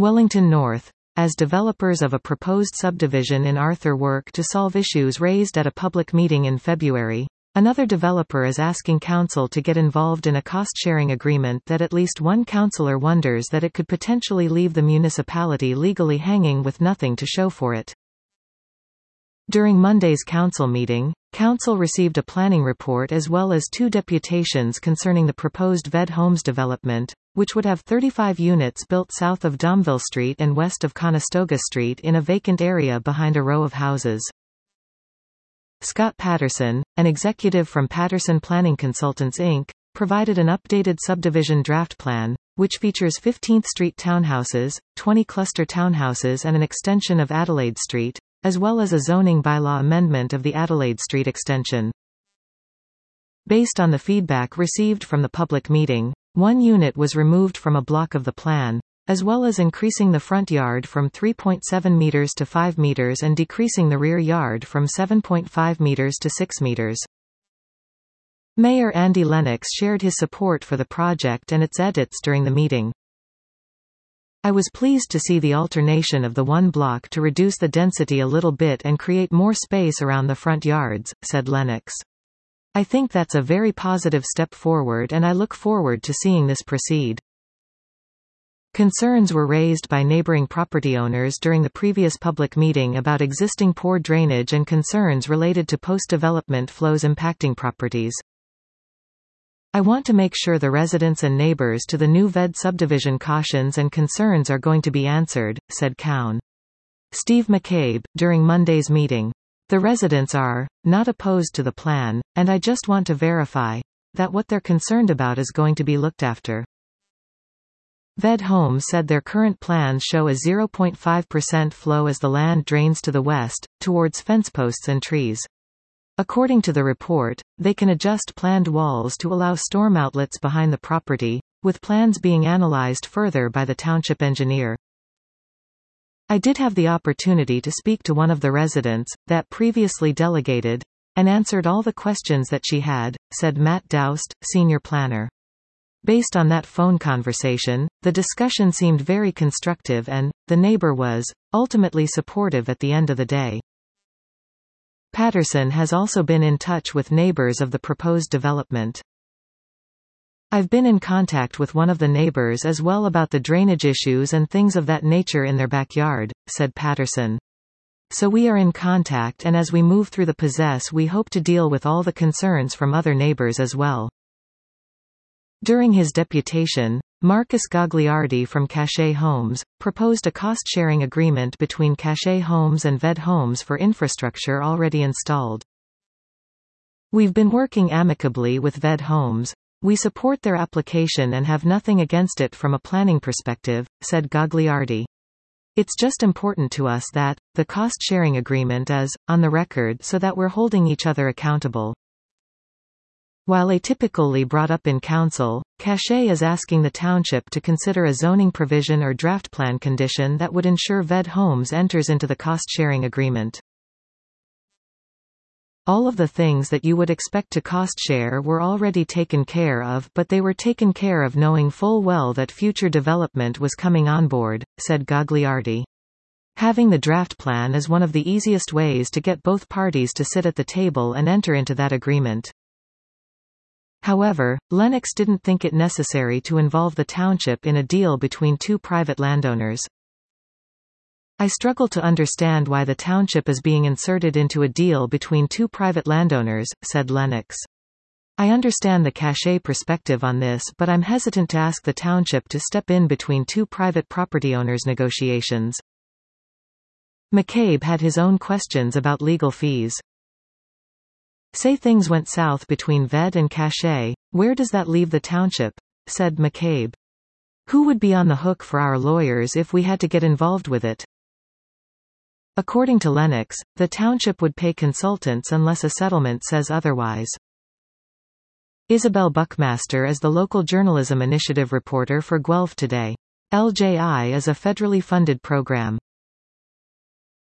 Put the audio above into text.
Wellington North. As developers of a proposed subdivision in Arthur work to solve issues raised at a public meeting in February, another developer is asking council to get involved in a cost-sharing agreement that at least one councillor wonders that it could potentially leave the municipality legally hanging with nothing to show for it. During Monday's council meeting, council received a planning report as well as 2 deputations concerning the proposed VED Homes development, which would have 35 units built south of Domville Street and west of Conestoga Street in a vacant area behind a row of houses. Scott Patterson, an executive from Patterson Planning Consultants Inc., provided an updated subdivision draft plan, which features 15th Street townhouses, 20 cluster townhouses and an extension of Adelaide Street, as well as a zoning bylaw amendment of the Adelaide Street extension. Based on the feedback received from the public meeting, 1 unit was removed from a block of the plan, as well as increasing the front yard from 3.7 meters to 5 meters and decreasing the rear yard from 7.5 meters to 6 meters. Mayor Andy Lennox shared his support for the project and its edits during the meeting. I was pleased to see the alternation of the 1 block to reduce the density a little bit and create more space around the front yards, said Lennox. I think that's a very positive step forward and I look forward to seeing this proceed. Concerns were raised by neighboring property owners during the previous public meeting about existing poor drainage and concerns related to post-development flows impacting properties. I want to make sure the residents and neighbors to the new VED subdivision cautions and concerns are going to be answered, said Cowan. Steve McCabe, during Monday's meeting. The residents are not opposed to the plan, and I just want to verify that what they're concerned about is going to be looked after. VED Homes said their current plans show a 0.5% flow as the land drains to the west, towards fence posts and trees. According to the report, they can adjust planned walls to allow storm outlets behind the property, with plans being analyzed further by the township engineer. I did have the opportunity to speak to one of the residents, that previously delegated, and answered all the questions that she had, said Matt Doust, senior planner. Based on that phone conversation, the discussion seemed very constructive and, the neighbor was, ultimately supportive at the end of the day. Patterson has also been in touch with neighbors of the proposed development. I've been in contact with one of the neighbors as well about the drainage issues and things of that nature in their backyard, said Patterson. So we are in contact and as we move through the process we hope to deal with all the concerns from other neighbors as well. During his deputation, Marcus Gagliardi from Cachet Homes proposed a cost-sharing agreement between Cachet Homes and VED Homes for infrastructure already installed. We've been working amicably with VED Homes. We support their application and have nothing against it from a planning perspective, said Gagliardi. It's just important to us that the cost-sharing agreement is on the record so that we're holding each other accountable. While atypically brought up in council, Cachet is asking the township to consider a zoning provision or draft plan condition that would ensure VED Homes enters into the cost-sharing agreement. All of the things that you would expect to cost-share were already taken care of, but they were taken care of knowing full well that future development was coming on board, said Gagliardi. Having the draft plan is one of the easiest ways to get both parties to sit at the table and enter into that agreement. However, Lennox didn't think it necessary to involve the township in a deal between 2 private landowners. I struggle to understand why the township is being inserted into a deal between 2 private landowners, said Lennox. I understand the Cachet perspective on this, but I'm hesitant to ask the township to step in between 2 private property owners' negotiations. McCabe had his own questions about legal fees. Say things went south between VED and Cachet, where does that leave the township? Said McCabe. Who would be on the hook for our lawyers if we had to get involved with it? According to Lennox, the township would pay consultants unless a settlement says otherwise. Isabel Buckmaster is the local journalism initiative reporter for Guelph Today. LJI is a federally funded program.